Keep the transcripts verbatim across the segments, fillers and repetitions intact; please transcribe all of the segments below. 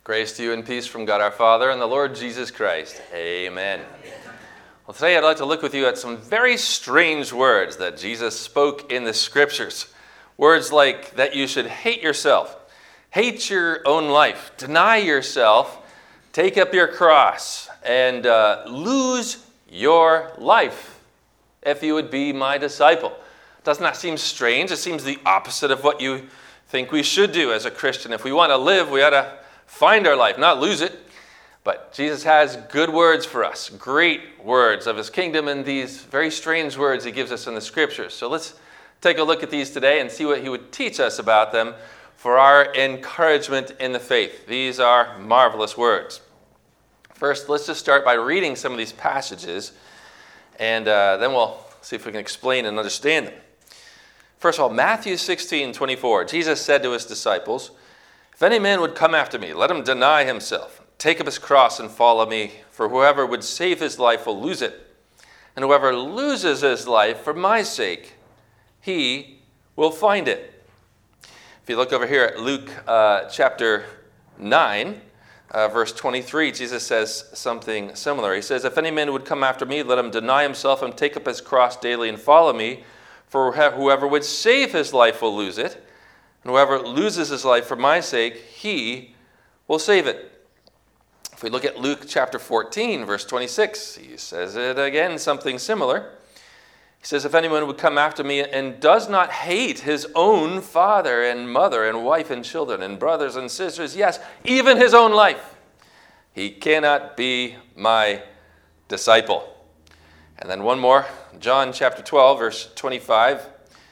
Grace to you and peace from God our Father and the Lord Jesus Christ. Amen. Well, today I'd like to look with you at some very strange words that Jesus spoke in the Scriptures. Words like that you should hate yourself, hate your own life, deny yourself, take up your cross, and uh, lose your life if you would be my disciple. Doesn't that seem strange? It seems the opposite of what you think we should do as a Christian. If we want to live, we ought to find our life, not lose it. But Jesus has good words for us, great words of his kingdom, and these very strange words he gives us in the Scriptures. So let's take a look at these today and see what he would teach us about them for our encouragement in the faith. These are marvelous words. First, let's just start by reading some of these passages, and uh, then we'll see if we can explain and understand them. First of all, Matthew sixteen twenty-four, Jesus said to his disciples, "If any man would come after me, let him deny himself, take up his cross and follow me. For whoever would save his life will lose it. And whoever loses his life for my sake, he will find it." If you look over here at Luke uh, chapter nine, uh, verse twenty-three, Jesus says something similar. He says, "If any man would come after me, let him deny himself and take up his cross daily and follow me. For whoever would save his life will lose it. And whoever loses his life for my sake, he will save it." If we look at Luke chapter fourteen, verse twenty-six, he says it again, something similar. He says, "If anyone would come after me and does not hate his own father and mother and wife and children and brothers and sisters, yes, even his own life, he cannot be my disciple." And then one more, John chapter twelve, verse twenty-five,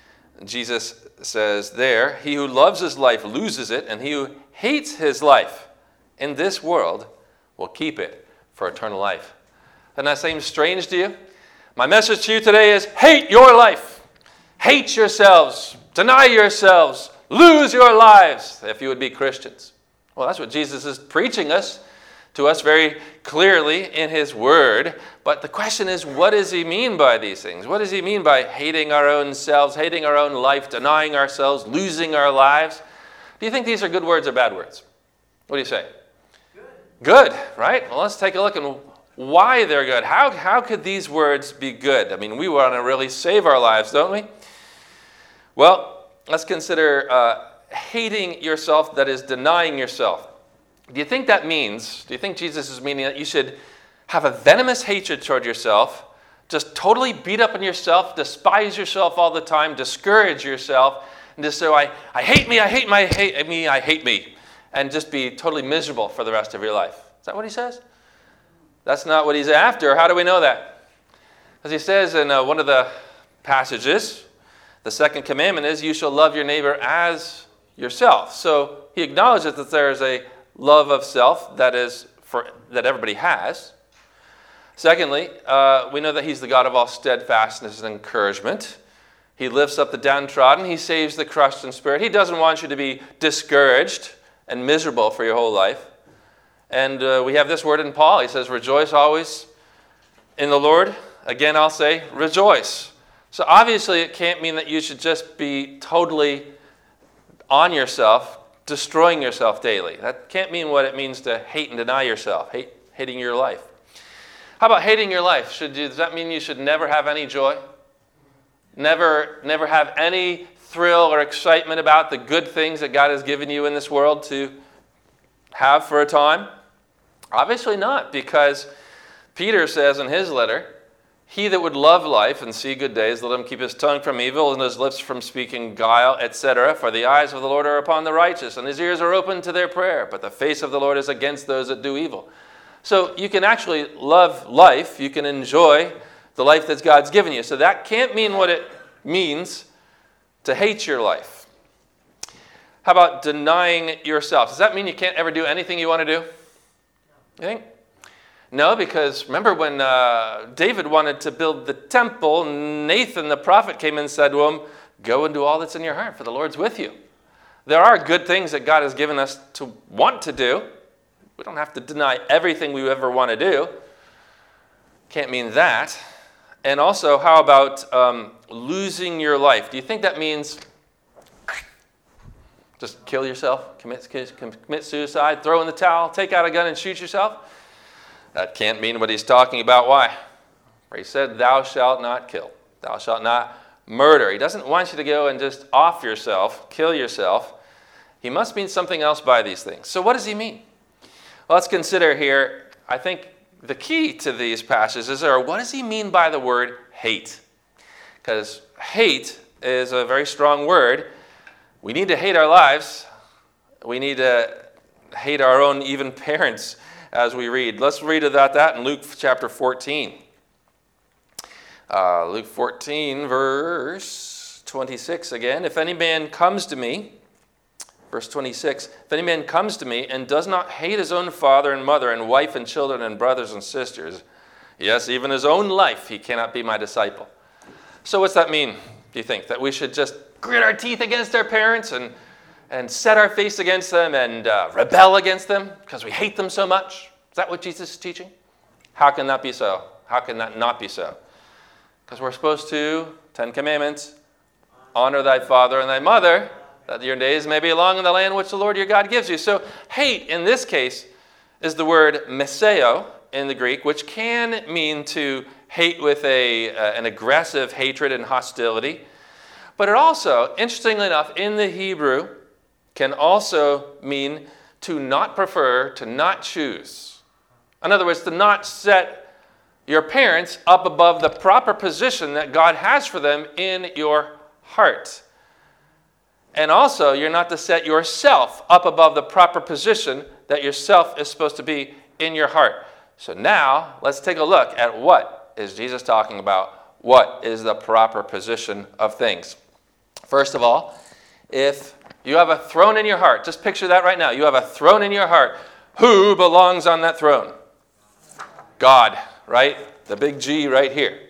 Jesus says there, "He who loves his life loses it, and he who hates his life in this world will keep it for eternal life." Doesn't that seem strange to you? My message to you today is hate your life. Hate yourselves. Deny yourselves. Lose your lives if you would be Christians. Well, that's what Jesus is preaching us to us very clearly in his word. But the question is, what does he mean by these things? What does he mean by hating our own selves, hating our own life, denying ourselves, losing our lives? Do you think these are good words or bad words? What do you say? Good. Good, right? Well, let's take a look at why they're good. How, how could these words be good? I mean, we want to really save our lives, don't we? Well, let's consider uh, hating yourself, that is denying yourself. Do you think that means, do you think Jesus is meaning that you should have a venomous hatred toward yourself, just totally beat up on yourself, despise yourself all the time, discourage yourself, and just say, I, I hate me, I hate my hate me, I hate me, and just be totally miserable for the rest of your life? Is that what he says? That's not what he's after. How do we know that? As he says in uh, one of the passages, the second commandment is, you shall love your neighbor as yourself. So he acknowledges that there is a love of self that is for that everybody has. Secondly, uh, we know that he's the God of all steadfastness and encouragement. He lifts up the downtrodden. He saves the crushed in spirit. He doesn't want you to be discouraged and miserable for your whole life. And uh, we have this word in Paul. He says, "Rejoice always in the Lord." Again, I'll say, rejoice. So obviously it can't mean that you should just be totally on yourself, destroying yourself daily. That can't mean what it means to hate and deny yourself, hate, hating your life. How about hating your life? Should you, does that mean you should never have any joy? Never, never have any thrill or excitement about the good things that God has given you in this world to have for a time? Obviously not, because Peter says in his letter, "He that would love life and see good days, let him keep his tongue from evil and his lips from speaking guile, et cetera. For the eyes of the Lord are upon the righteous, and his ears are open to their prayer. But the face of the Lord is against those that do evil." So you can actually love life. You can enjoy the life that God's given you. So that can't mean what it means to hate your life. How about denying yourself? Does that mean you can't ever do anything you want to do? You think? No, because remember when uh, David wanted to build the temple, Nathan the prophet came and said to him, "Go and do all that's in your heart, for the Lord's with you." There are good things that God has given us to want to do. We don't have to deny everything we ever want to do. Can't mean that. And also, how about um, losing your life? Do you think that means Just kill yourself, commit, commit suicide, throw in the towel, take out a gun and shoot yourself? That can't mean what he's talking about. Why? He said, thou shalt not kill. Thou shalt not murder. He doesn't want you to go and just off yourself, kill yourself. He must mean something else by these things. So what does he mean? Well, let's consider here, I think the key to these passages are, what does he mean by the word hate? Because hate is a very strong word. We need to hate our lives. We need to hate our own even parents as we read. Let's read about that in Luke chapter fourteen. Uh, Luke fourteen, verse twenty-six again. If any man comes to me, verse twenty-six, if any man comes to me and does not hate his own father and mother and wife and children and brothers and sisters, yes, even his own life, he cannot be my disciple. So what's that mean, do you think? That we should just grit our teeth against our parents and, and set our face against them and uh, rebel against them because we hate them so much? Is that what Jesus is teaching? How can that be so? How can that not be so? Because we're supposed to, Ten Commandments, honor thy father and thy mother, that your days may be long in the land which the Lord your God gives you. So hate, in this case, is the word meseo in the Greek, which can mean to hate with a, uh, an aggressive hatred and hostility. But it also, interestingly enough, in the Hebrew, can also mean to not prefer, to not choose. In other words, to not set your parents up above the proper position that God has for them in your heart. And also, you're not to set yourself up above the proper position that yourself is supposed to be in your heart. So now, let's take a look at what is Jesus talking about. What is the proper position of things? First of all, if you have a throne in your heart, just picture that right now. You have a throne in your heart. Who belongs on that throne? God, right? The big G right here.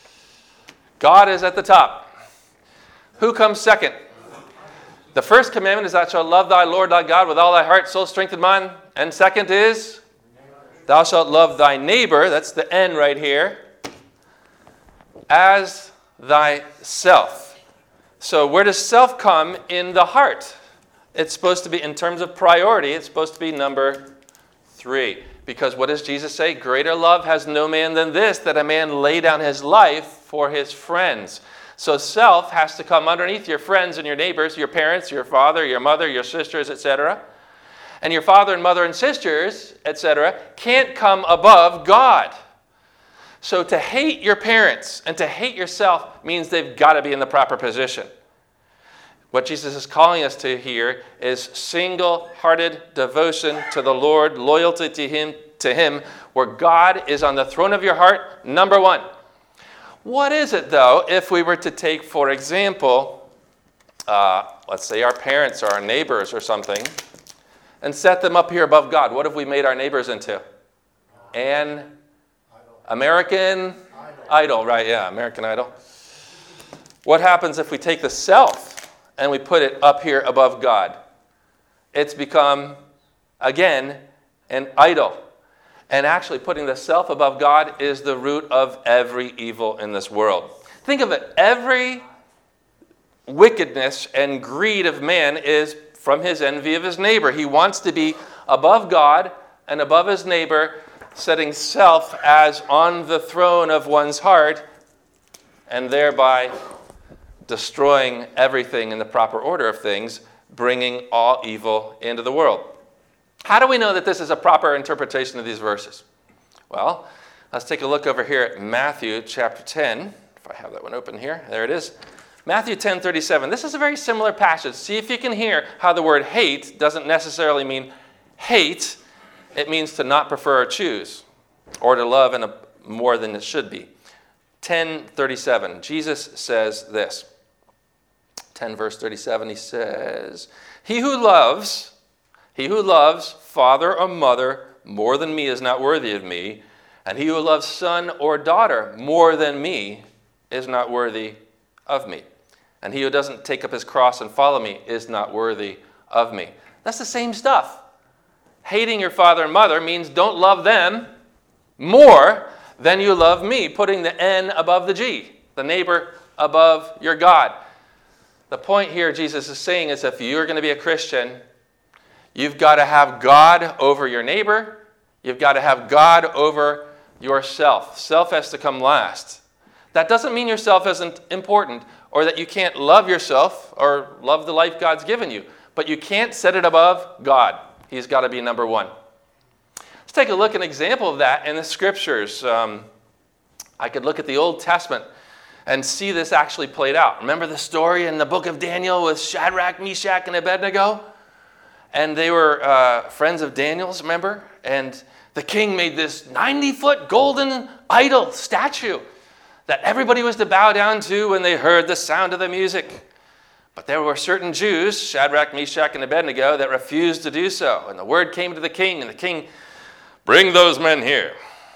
God is at the top. Who comes second? The first commandment is, thou shalt love thy Lord thy God with all thy heart, soul, strength, and mind. And second is, thou shalt love thy neighbor, that's the N right here, as thyself. So where does self come in the heart? It's supposed to be, in terms of priority, it's supposed to be number three. Because what does Jesus say? Greater love has no man than this, that a man lay down his life for his friends. So self has to come underneath your friends and your neighbors, your parents, your father, your mother, your sisters, et cetera. And your father and mother and sisters, et cetera, can't come above God. So to hate your parents and to hate yourself means they've got to be in the proper position. What Jesus is calling us to here is single-hearted devotion to the Lord, loyalty to Him, to Him, where God is on the throne of your heart, number one. What is it, though, if we were to take, for example, uh, let's say our parents or our neighbors or something, and set them up here above God? What have we made our neighbors into? An American Idol. Idol, right, yeah, American Idol. What happens if we take the self and we put it up here above God? It's become, again, an idol. And actually putting the self above God is the root of every evil in this world. Think of it. Every wickedness and greed of man is from his envy of his neighbor. He wants to be above God and above his neighbor, setting self as on the throne of one's heart, and thereby destroying everything in the proper order of things, bringing all evil into the world. How do we know that this is a proper interpretation of these verses? Well, let's take a look over here at Matthew chapter ten. If I have that one open here, there it is. Matthew ten thirty-seven. This is a very similar passage. See if you can hear how the word hate doesn't necessarily mean hate. It means to not prefer or choose, or to love in a more than it should be. ten thirty-seven. Jesus says this. ten verse thirty-seven, he says, He who loves, he who loves father or mother more than me is not worthy of me, and he who loves son or daughter more than me is not worthy of me. And he who doesn't take up his cross and follow me is not worthy of me. That's the same stuff. Hating your father and mother means don't love them more than you love me, putting the N above the G, the neighbor above your God. The point here Jesus is saying is if you're going to be a Christian, you've got to have God over your neighbor. You've got to have God over yourself. Self has to come last. That doesn't mean yourself isn't important or that you can't love yourself or love the life God's given you. But you can't set it above God. He's got to be number one. Let's take a look at an example of that in the Scriptures. Um, I could look at the Old Testament and see this actually played out. Remember the story in the book of Daniel with Shadrach, Meshach, and Abednego? And they were uh, friends of Daniel's, remember? And the king made this ninety-foot golden idol statue that everybody was to bow down to when they heard the sound of the music. But there were certain Jews, Shadrach, Meshach, and Abednego, that refused to do so. And the word came to the king, and the king, bring those men here.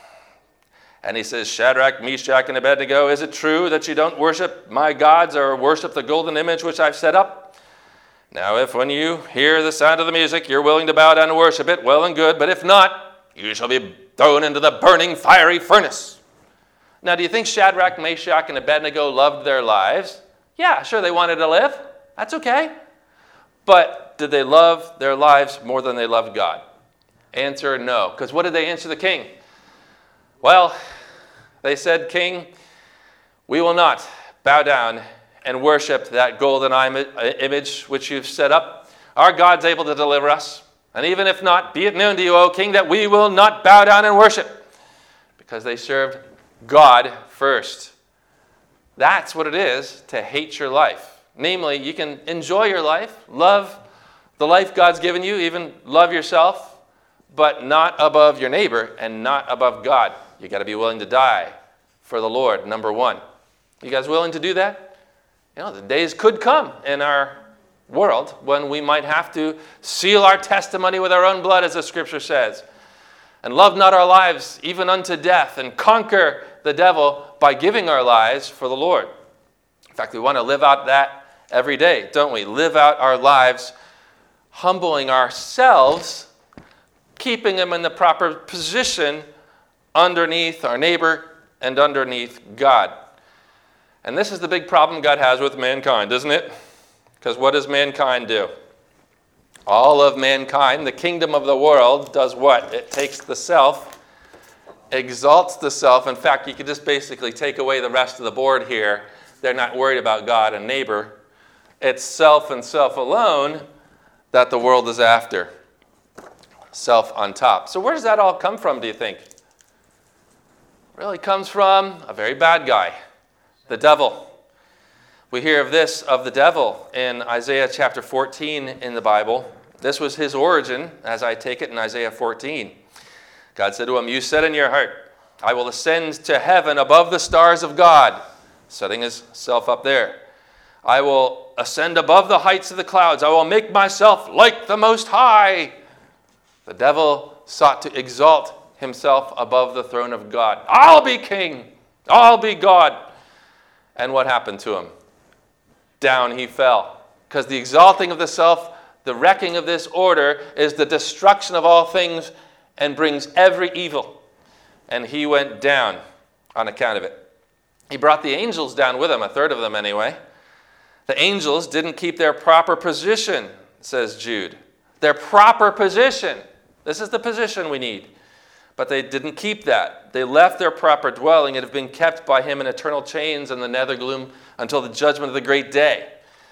And he says, Shadrach, Meshach, and Abednego, is it true that you don't worship my gods or worship the golden image which I've set up? Now, if when you hear the sound of the music, you're willing to bow down and worship it, well and good. But if not, you shall be thrown into the burning fiery furnace. Now, do you think Shadrach, Meshach, and Abednego loved their lives? Yeah, sure, they wanted to live. That's okay. But did they love their lives more than they loved God? Answer, no. Because what did they answer the king? Well, they said, King, we will not bow down and worship that golden image which you've set up. Our God's able to deliver us. And even if not, be it known to you, O king, that we will not bow down and worship. Because they served God first. That's what it is to hate your life. Namely, you can enjoy your life, love the life God's given you, even love yourself, but not above your neighbor and not above God. You got to be willing to die for the Lord, number one. You guys willing to do that? You know, the days could come in our world when we might have to seal our testimony with our own blood, as the Scripture says, and love not our lives even unto death, and conquer the devil by giving our lives for the Lord. In fact, we want to live out that every day, don't we? Live out our lives humbling ourselves, keeping them in the proper position underneath our neighbor and underneath God. And this is the big problem God has with mankind, isn't it? Because what does mankind do? All of mankind, the kingdom of the world, does what? It takes the self, exalts the self. In fact, you could just basically take away the rest of the board here. They're not worried about God and neighbor. It's self and self alone that the world is after. Self on top. So where does that all come from, do you think? It really comes from a very bad guy, the devil. We hear of this, of the devil, in Isaiah chapter fourteen in the Bible. This was his origin, as I take it, in Isaiah fourteen. God said to him, you said in your heart, I will ascend to heaven above the stars of God, setting himself up there. I will ascend above the heights of the clouds. I will make myself like the Most High. The devil sought to exalt himself above the throne of God. I'll be king. I'll be God. And what happened to him? Down he fell. Because the exalting of the self, the wrecking of this order, is the destruction of all things and brings every evil. And he went down on account of it. He brought the angels down with him, a third of them anyway. The angels didn't keep their proper position, says Jude. Their proper position. This is the position we need. But they didn't keep that. They left their proper dwelling and have been kept by him in eternal chains in the nether gloom until the judgment of the great day.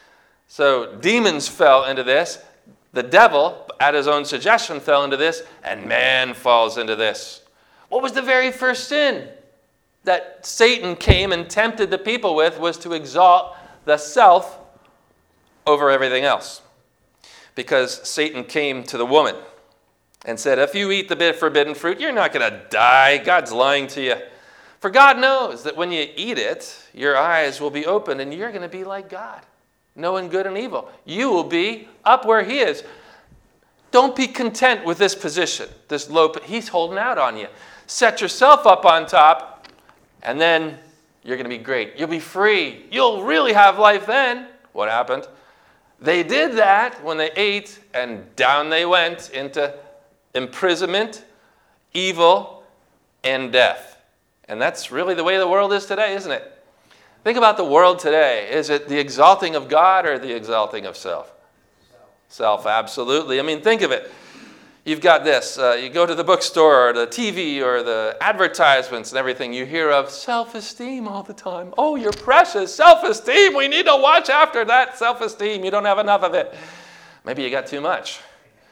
So demons fell into this. The devil, at his own suggestion, fell into this. And man falls into this. What was the very first sin that Satan came and tempted the people with? Was to exalt the self over everything else. Because Satan came to the woman and said, if you eat the forbidden fruit, you're not going to die. God's lying to you. For God knows that when you eat it, your eyes will be opened and you're going to be like God, knowing good and evil. You will be up where he is. Don't be content with this position, this low. He's holding out on you. Set yourself up on top, and then you're going to be great. You'll be free. You'll really have life then. What happened? They did that when they ate, and down they went into imprisonment, evil, and death. And that's really the way the world is today, isn't it? Think about the world today. Is it the exalting of God or the exalting of self? Self, absolutely. I mean, think of it. You've got this. Uh, you go to the bookstore or the T V or the advertisements and everything. You hear of self-esteem all the time. Oh, you're precious. Self-esteem. We need to watch after that self-esteem. You don't have enough of it. Maybe you got too much.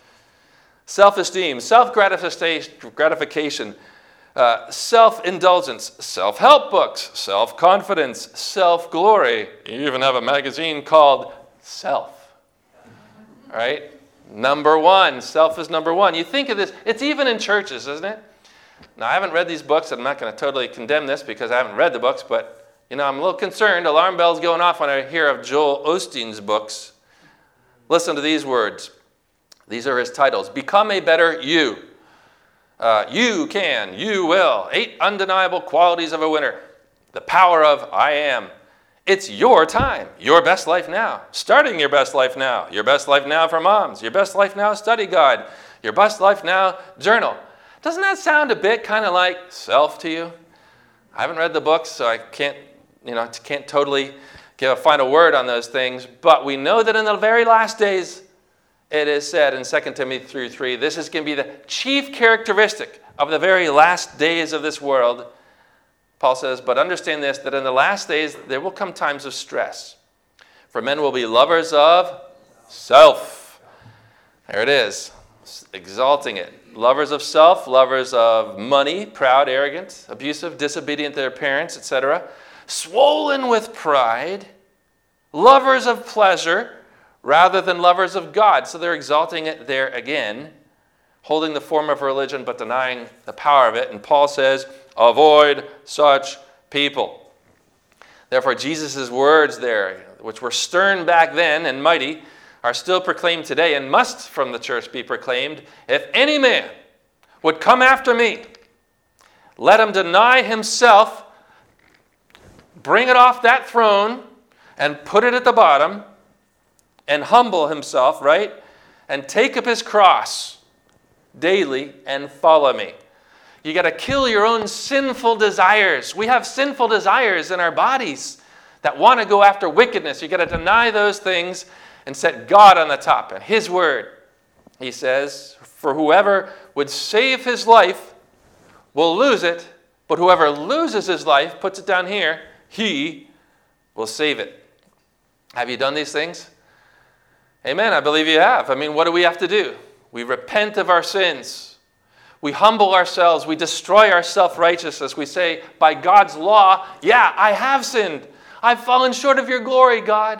Self-esteem, self-gratification, uh, self-indulgence, self-help books, self-confidence, self-glory. You even have a magazine called Self. All right? Number one. Self is number one. You think of this. It's even in churches, isn't it? Now, I haven't read these books. I'm not going to totally condemn this because I haven't read the books, but, you know, I'm a little concerned. Alarm bells going off when I hear of Joel Osteen's books. Listen to these words. These are his titles. Become a better you. Uh, you can. You will. Eight undeniable qualities of a winner. The power of I am. It's your time. Your best life now. Starting your best life now. Your best life now for moms. Your best life now study guide. Your best life now journal. Doesn't that sound a bit kind of like self to you? I haven't read the books, so I can't, you know, can't totally give a final word on those things. But we know that in the very last days, it is said in Second Timothy three three, this is going to be the chief characteristic of the very last days of this world. Paul says, but understand this, that in the last days there will come times of stress. For men will be lovers of self. There it is, exalting it. Lovers of self, lovers of money, proud, arrogant, abusive, disobedient to their parents, et cetera. Swollen with pride, lovers of pleasure, rather than lovers of God. So they're exalting it there again, holding the form of religion but denying the power of it. And Paul says, avoid such people. Therefore, Jesus' words there, which were stern back then and mighty, are still proclaimed today and must from the church be proclaimed. If any man would come after me, let him deny himself, bring it off that throne and put it at the bottom, and humble himself, right? And take up his cross daily and follow me. You got to kill your own sinful desires. We have sinful desires in our bodies that want to go after wickedness. You got to deny those things and set God on the top. And his word, he says, for whoever would save his life will lose it, but whoever loses his life, puts it down here, he will save it. Have you done these things? Amen. I believe you have. I mean, what do we have to do? We repent of our sins. We humble ourselves. We destroy our self-righteousness. We say, by God's law, yeah, I have sinned. I've fallen short of your glory, God.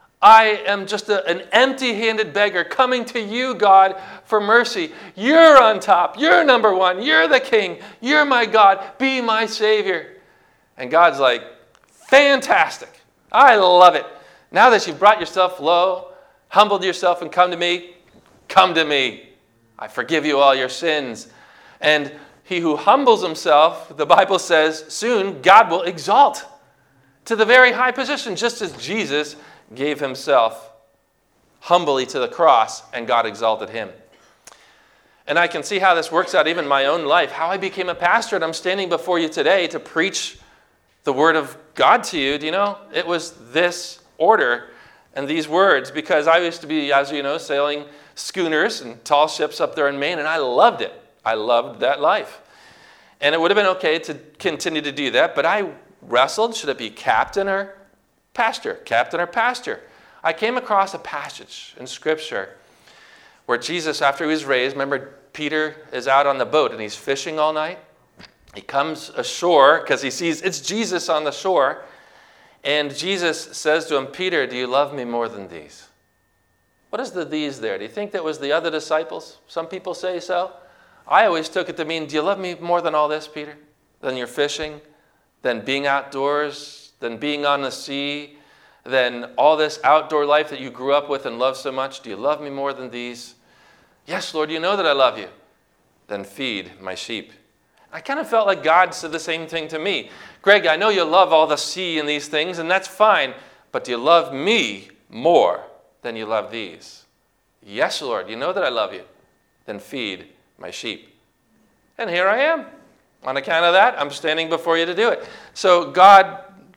I am just a, an empty-handed beggar coming to you, God, for mercy. You're on top. You're number one. You're the king. You're my God. Be my Savior. And God's like, fantastic. I love it. Now that you've brought yourself low, humbled yourself and come to me, come to me. I forgive you all your sins. And he who humbles himself, the Bible says, soon God will exalt to the very high position, just as Jesus gave himself humbly to the cross and God exalted him. And I can see how this works out even in my own life, how I became a pastor, and I'm standing before you today to preach the word of God to you. Do you know? It was this order and these words, because I used to be, as you know, sailing schooners and tall ships up there in Maine, and I loved it. I loved that life. And it would have been okay to continue to do that, but I wrestled. Should it be captain or pastor? Captain or pastor? I came across a passage in Scripture where Jesus, after he was raised, remember Peter is out on the boat and he's fishing all night. He comes ashore because he sees it's Jesus on the shore. And Jesus says to him, Peter, do you love me more than these? What is the these there? Do you think that was the other disciples? Some people say so. I always took it to mean, do you love me more than all this, Peter? Than your fishing? Than being outdoors? Than being on the sea? Than all this outdoor life that you grew up with and love so much? Do you love me more than these? Yes, Lord, you know that I love you. Then feed my sheep. I kind of felt like God said the same thing to me. Greg, I know you love all the sea and these things, and that's fine, but do you love me more than you love these? Yes, Lord, you know that I love you. Then feed my sheep. And here I am. On account of that, I'm standing before you to do it. So God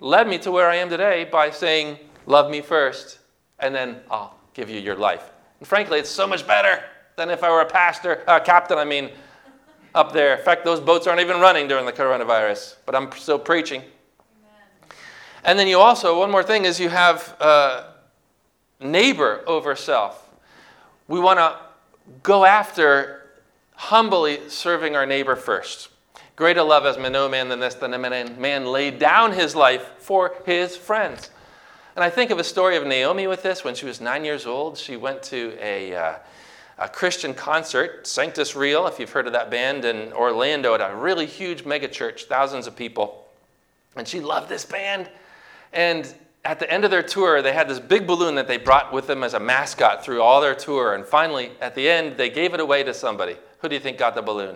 led me to where I am today by saying, love me first, and then I'll give you your life. And frankly, it's so much better than if I were a pastor, uh, captain, I mean, up there. In fact, those boats aren't even running during the coronavirus, but I'm still preaching. Amen. And then you also, one more thing is you have uh, neighbor over self. We want to go after humbly serving our neighbor first. Greater love has no man than this, than a man, man laid down his life for his friends. And I think of a story of Naomi with this. When she was nine years old, she went to a, uh, a Christian concert, Sanctus Real, if you've heard of that band, in Orlando at a really huge mega church, thousands of people. And she loved this band. And at the end of their tour, they had this big balloon that they brought with them as a mascot through all their tour. And finally, at the end, they gave it away to somebody. Who do you think got the balloon?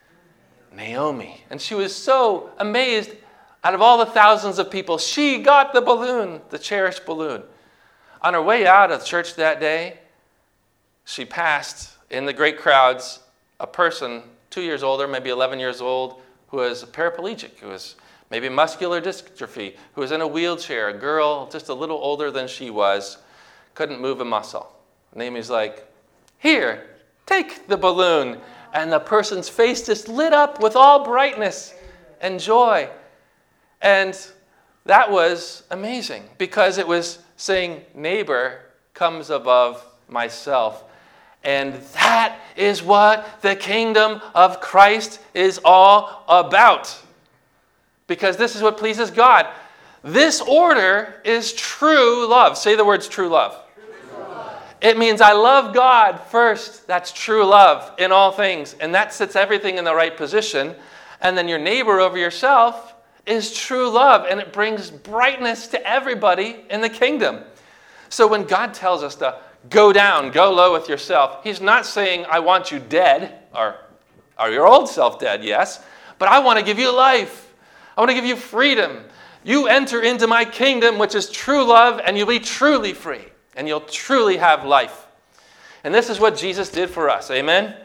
Naomi. And she was so amazed. Out of all the thousands of people, she got the balloon, the cherished balloon. On her way out of church that day, she passed in the great crowds a person two years older, maybe eleven years old, who was paraplegic, who was maybe muscular dystrophy, who was in a wheelchair, a girl just a little older than she was, couldn't move a muscle. Naomi's like, here, take the balloon. And the person's face just lit up with all brightness and joy. And that was amazing because it was saying neighbor comes above myself. And that is what the kingdom of Christ is all about. Because this is what pleases God. This order is true love. Say the words true love. True love. It means I love God first. That's true love in all things. And that sets everything in the right position. And then your neighbor over yourself is true love, and it brings brightness to everybody in the kingdom. So when God tells us to go down, go low with yourself, he's not saying, I want you dead, or, or your old self dead, yes, but I want to give you life. I want to give you freedom. You enter into my kingdom, which is true love, and you'll be truly free, and you'll truly have life. And this is what Jesus did for us, amen? Amen.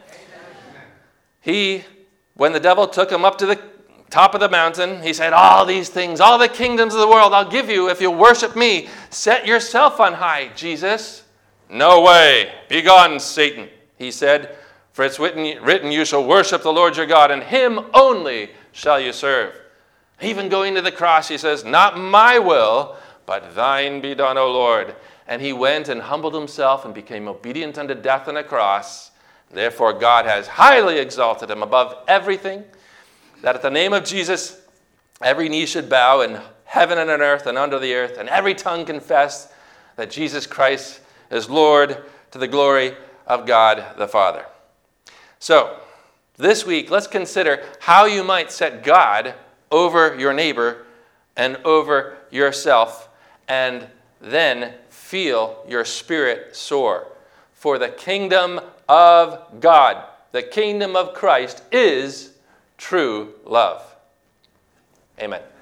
He, when the devil took him up to the top of the mountain, he said, all these things, all the kingdoms of the world, I'll give you if you'll worship me. Set yourself on high, Jesus. No way. Begone, Satan, he said. For it's written, written, you shall worship the Lord your God, and him only shall you serve. Even going to the cross, he says, not my will, but thine be done, O Lord. And he went and humbled himself and became obedient unto death on a cross. Therefore, God has highly exalted him above everything, that at the name of Jesus, every knee should bow in heaven and on earth and under the earth, and every tongue confess that Jesus Christ is Lord, to the glory of God the Father. So, this week, let's consider how you might set God over your neighbor and over yourself, and then feel your spirit soar. For the kingdom of God, the kingdom of Christ, is true love. Amen.